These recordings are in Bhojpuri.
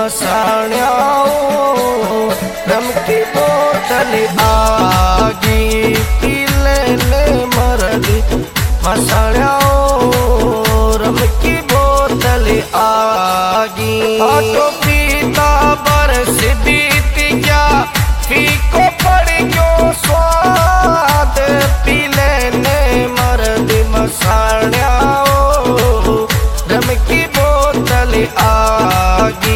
मसाण्याओ रम की बोतल आगी पी लेने मरदी मसाण्याओ रम की बोतल आगी। आटो पीता बरस बीत गया फीको पड़ गयो स्वाद पी लेने मरदी मसाण्याओ रम की बोतल आगी।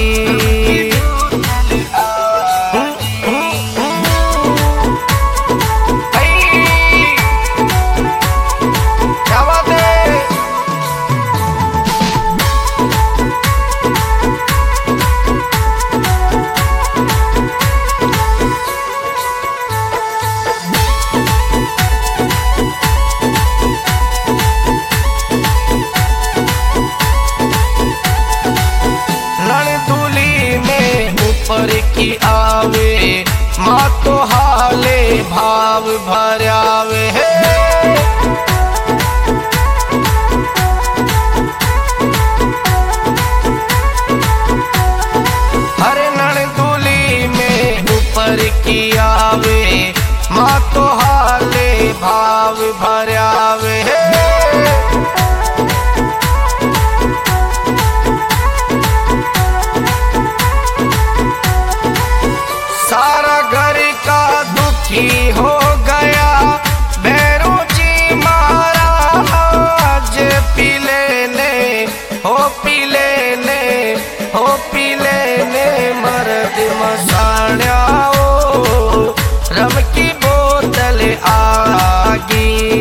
पर की आवे माँ तो हाले भाव भरावे है। हर नड़दुली में ऊपर की आवे माँ तो हाले भाव भरावे है। सारा घर का दुखी हो गया भैरू जी महाराज पी लेने हो पी लेने हो पी लेने मर्द मसाण्याओ रम की बोतल आगी।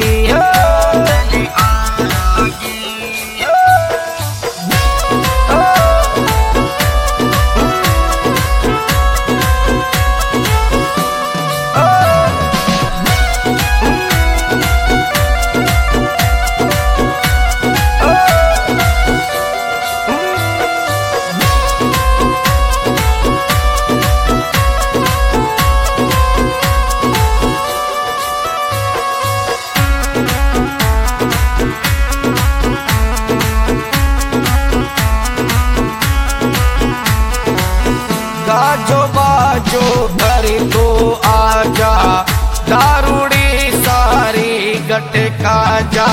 गाजो बाजो घर तो आजा दारूड़ी सारी गटका जा।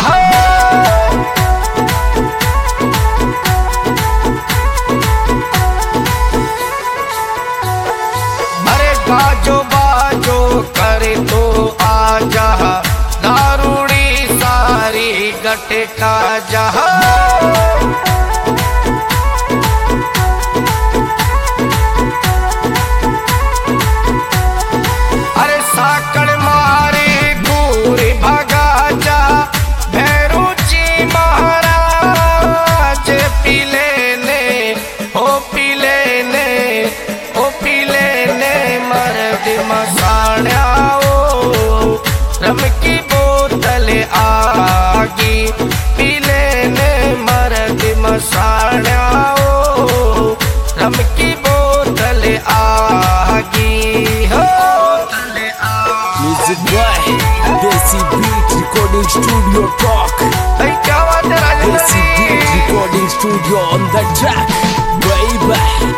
अरे गाजो बाजो घर तो आजा दारूड़ी सारी गटका जा। साकड़ मारे दूर भगा जा भैरू जी महाराज पी लेने हो पी लेने हो पी लेने मर्द मसाण्याओ रम की बोतल आगी पी लेने मर्द मसाण्याओ रम की बोतल आगी। Music by Desi Beat Recording Studio Talk. Desi Beat Recording Studio on the track, baby.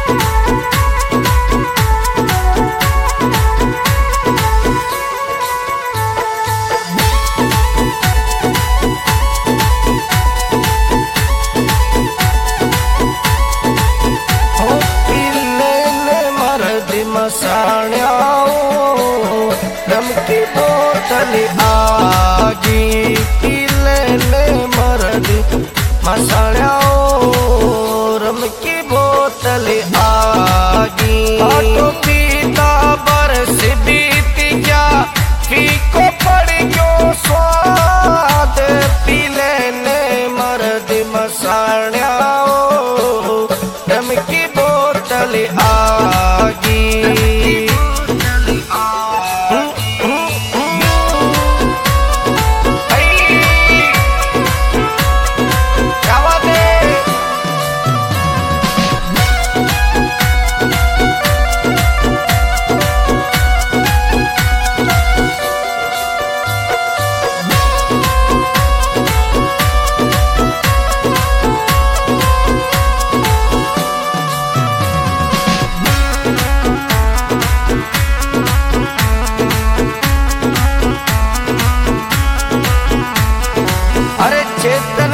मसाण्याओ रम की बोतल आगी पी लेने मर्द मसाण्याओ रम की बोतल आगी। आटो पीता बरस बीत गया फीको पड़ गयो स्वाद पी लेने मर्द मसाण्याओ रम की बोतल आगी। चेत